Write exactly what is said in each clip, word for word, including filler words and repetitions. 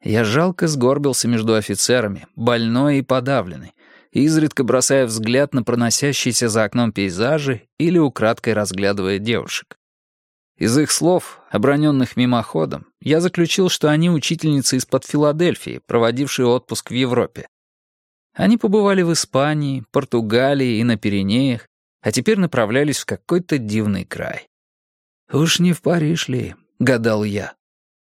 Я жалко сгорбился между офицерами, больной и подавленный, изредка бросая взгляд на проносящиеся за окном пейзажи или украдкой разглядывая девушек. Из их слов, оброненных мимоходом, я заключил, что они учительницы из-под Филадельфии, проводившие отпуск в Европе. Они побывали в Испании, Португалии и на Пиренеях, а теперь направлялись в какой-то дивный край. «Уж не в Париж ли?» — гадал я.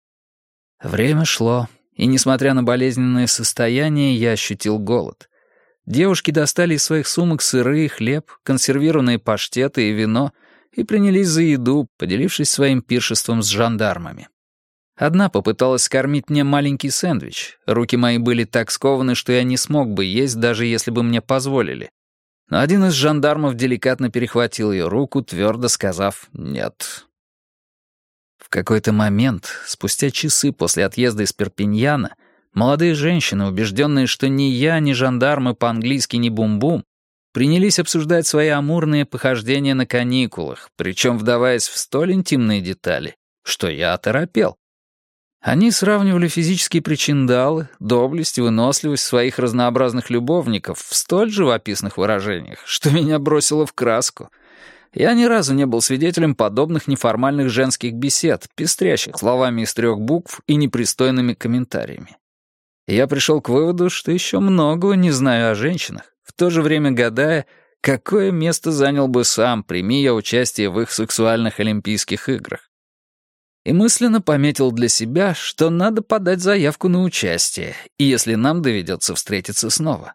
Время шло, и, несмотря на болезненное состояние, я ощутил голод. Девушки достали из своих сумок сыры, хлеб, консервированные паштеты и вино и принялись за еду, поделившись своим пиршеством с жандармами. Одна попыталась скормить мне маленький сэндвич. Руки мои были так скованы, что я не смог бы есть, даже если бы мне позволили. Но один из жандармов деликатно перехватил ее руку, твердо сказав «нет». В какой-то момент, спустя часы после отъезда из Перпиньяна, молодые женщины, убежденные, что ни я, ни жандармы по-английски, ни бум-бум, принялись обсуждать свои амурные похождения на каникулах, причем вдаваясь в столь интимные детали, что я оторопел. Они сравнивали физические причиндалы, доблесть и выносливость своих разнообразных любовников в столь живописных выражениях, что меня бросило в краску. Я ни разу не был свидетелем подобных неформальных женских бесед, пестрящих словами из трех букв и непристойными комментариями. Я пришел к выводу, что еще многого не знаю о женщинах, в то же время гадая, какое место занял бы сам, прими я участие в их сексуальных Олимпийских играх. И мысленно пометил для себя, что надо подать заявку на участие, и если нам доведется встретиться снова.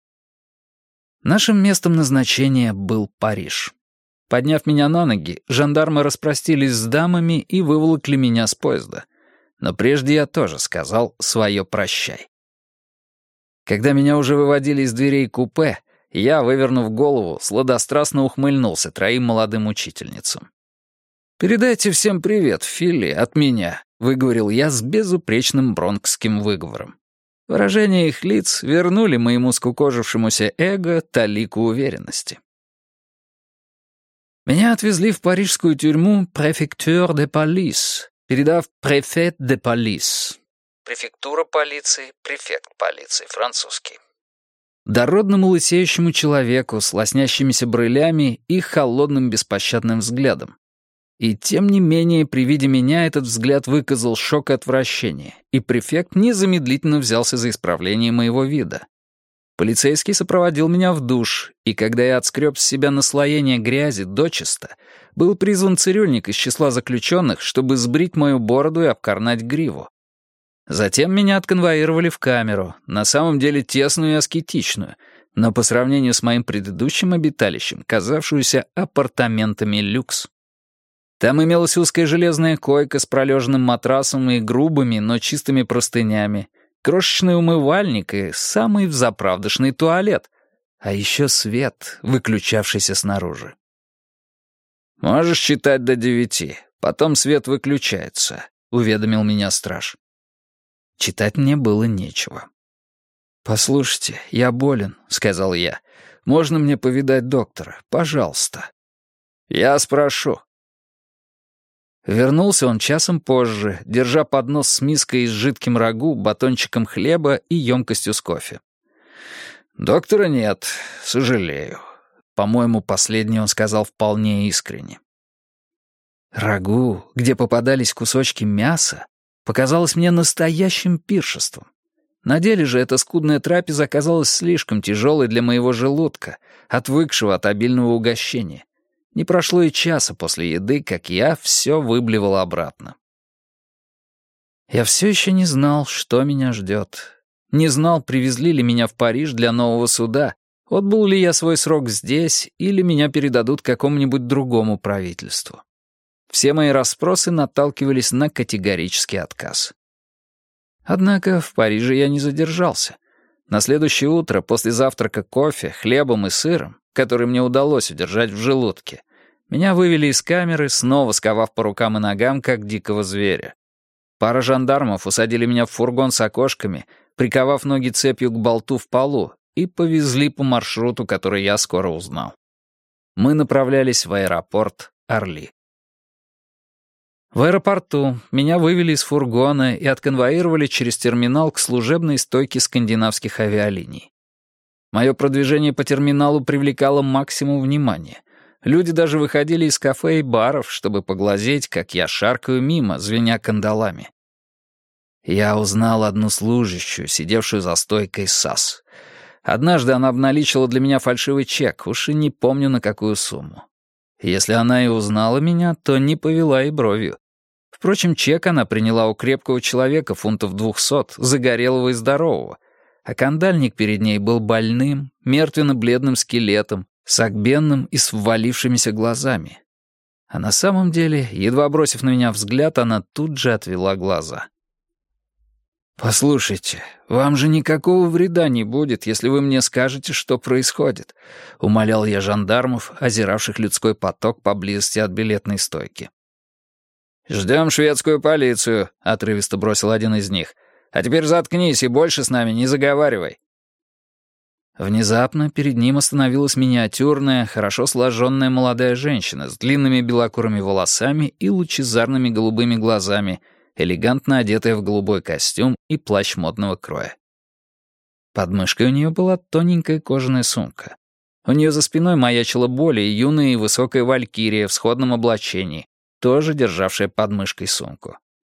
Нашим местом назначения был Париж. Подняв меня на ноги, жандармы распростились с дамами и выволокли меня с поезда. Но прежде я тоже сказал свое «прощай». Когда меня уже выводили из дверей купе, я, вывернув голову, сладострастно ухмыльнулся троим молодым учительницам. «Передайте всем привет, Филли, от меня», — выговорил я с безупречным бронкским выговором. Выражения их лиц вернули моему скукожившемуся эго талику уверенности. Меня отвезли в парижскую тюрьму «Préfecture de police», передав «Préfet de police». Префектура полиции, префект полиции, французский. Дородному лысеющему человеку с лоснящимися брылями и холодным беспощадным взглядом. И тем не менее, при виде меня этот взгляд выказал шок и отвращение, и префект незамедлительно взялся за исправление моего вида. Полицейский сопроводил меня в душ, и когда я отскреб с себя наслоение грязи дочисто, был призван цирюльник из числа заключенных, чтобы сбрить мою бороду и обкорнать гриву. Затем меня отконвоировали в камеру, на самом деле тесную и аскетичную, но по сравнению с моим предыдущим обиталищем, казавшуюся апартаментами люкс. Там имелась узкая железная койка с пролеженным матрасом и грубыми, но чистыми простынями, крошечный умывальник и самый взаправдышный туалет, а еще свет, выключавшийся снаружи. «Можешь читать до девяти, потом свет выключается», — уведомил меня страж. Читать мне было нечего. «Послушайте, я болен», — сказал я. «Можно мне повидать доктора? Пожалуйста». «Я спрошу». Вернулся он часом позже, держа поднос с миской с жидким рагу, батончиком хлеба и емкостью с кофе. «Доктора нет, сожалею». По-моему, последнее он сказал вполне искренне. Рагу, где попадались кусочки мяса, показалось мне настоящим пиршеством. На деле же эта скудная трапеза оказалась слишком тяжелой для моего желудка, отвыкшего от обильного угощения. Не прошло и часа после еды, как я все выблевал обратно. Я все еще не знал, что меня ждет. Не знал, привезли ли меня в Париж для нового суда, отбыл ли я свой срок здесь, или меня передадут какому-нибудь другому правительству. Все мои расспросы наталкивались на категорический отказ. Однако в Париже я не задержался. На следующее утро, после завтрака кофе, хлебом и сыром, который мне удалось удержать в желудке, меня вывели из камеры, снова сковав по рукам и ногам, как дикого зверя. Пара жандармов усадили меня в фургон с окошками, приковав ноги цепью к болту в полу, и повезли по маршруту, который я скоро узнал. Мы направлялись в аэропорт Орли. В аэропорту меня вывели из фургона и отконвоировали через терминал к служебной стойке скандинавских авиалиний. Мое продвижение по терминалу привлекало максимум внимания. Люди даже выходили из кафе и баров, чтобы поглазеть, как я шаркаю мимо, звеня кандалами. Я узнал одну служащую, сидевшую за стойкой САС. Однажды она обналичила для меня фальшивый чек, уж и не помню на какую сумму. Если она и узнала меня, то не повела и бровью. Впрочем, чек она приняла у крепкого человека фунтов двухсот, загорелого и здорового, а кандальник перед ней был больным, мертвенно-бледным скелетом, согбенным и с ввалившимися глазами. А на самом деле, едва бросив на меня взгляд, она тут же отвела глаза. «Послушайте, вам же никакого вреда не будет, если вы мне скажете, что происходит», — умолял я жандармов, озиравших людской поток поблизости от билетной стойки. «Ждем шведскую полицию», — отрывисто бросил один из них. «А теперь заткнись и больше с нами не заговаривай». Внезапно перед ним остановилась миниатюрная, хорошо сложенная молодая женщина с длинными белокурыми волосами и лучезарными голубыми глазами, элегантно одетая в голубой костюм и плащ модного кроя. Под мышкой у нее была тоненькая кожаная сумка. У нее за спиной маячила более юная и высокая валькирия в сходном облачении, тоже державшая под мышкой сумку.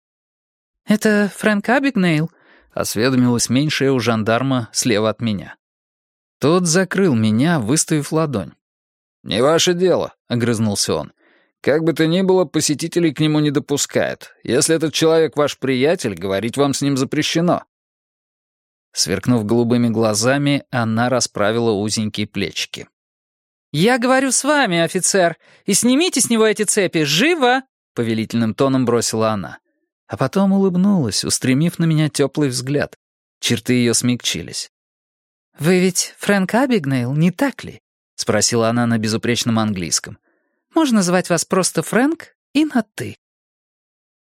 «Это Фрэнк Абигнейл?» — осведомилась меньшая у жандарма слева от меня. Тот закрыл меня, выставив ладонь. «Не ваше дело», — огрызнулся он. «Как бы то ни было, посетителей к нему не допускают. Если этот человек ваш приятель, говорить вам с ним запрещено». Сверкнув голубыми глазами, она расправила узенькие плечики. «Я говорю с вами, офицер, и снимите с него эти цепи, живо!» — повелительным тоном бросила она. А потом улыбнулась, устремив на меня теплый взгляд. Черты ее смягчились. «Вы ведь Фрэнк Абигнейл, не так ли?» — спросила она на безупречном английском. «Можно звать вас просто Фрэнк и на «ты».